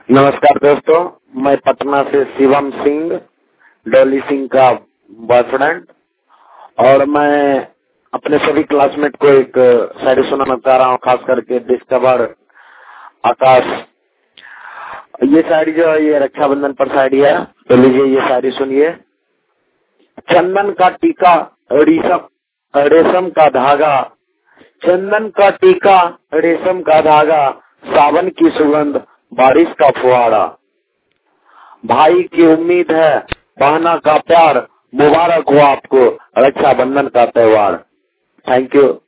नमस्कार दोस्तों, मैं पटना से शिवम सिंह, डॉली सिंह का बॉयफ्रेंड, और मैं अपने सभी क्लासमेट को एक शायरी सुनाना चाह रहा हूँ, खास करके डिस्कवर आकाश। ये शायरी जो है ये रक्षाबंधन पर शायरी है, तो लीजिए ये शायरी सुनिए। चंदन का टीका रेशम का धागा, चंदन का टीका रेशम का धागा, सावन की सुगंध बारिश का फुहारा, भाई की उम्मीद है बहना का प्यार, मुबारक हो आपको रक्षाबंधन का त्योहार। Thank you.